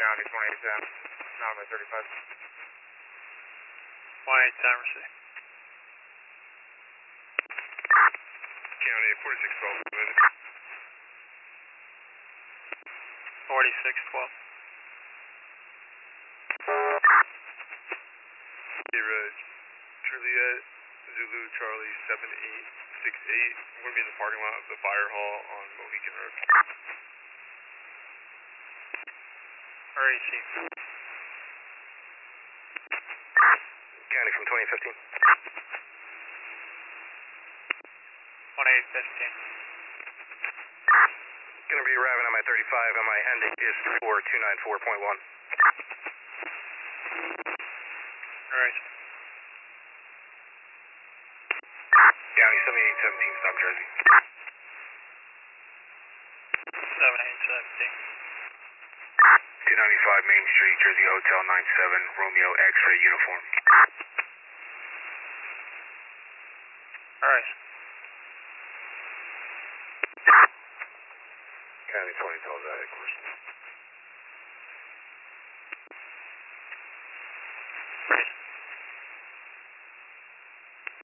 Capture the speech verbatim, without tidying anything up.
County twenty-eight ten, not my thirty-five. twenty-eight ten, receive. County forty-six twelve, forty-six twelve. Sierra Juliet Zulu Charlie seven eight six eight. I'm going to be in the parking lot of the fire hall on Mohican Road. Receive. County from twenty fifteen. twenty-eight fifteen. Going to be arriving on my thirty-five and my end is four two nine four point one. Alright. County seventy-eight seventeen, South Jersey. seventy-eight seventeen. two ninety-five Main Street, Jersey Hotel nine seven, Romeo X-ray uniform. Alright. County twenty twelve, that, of course.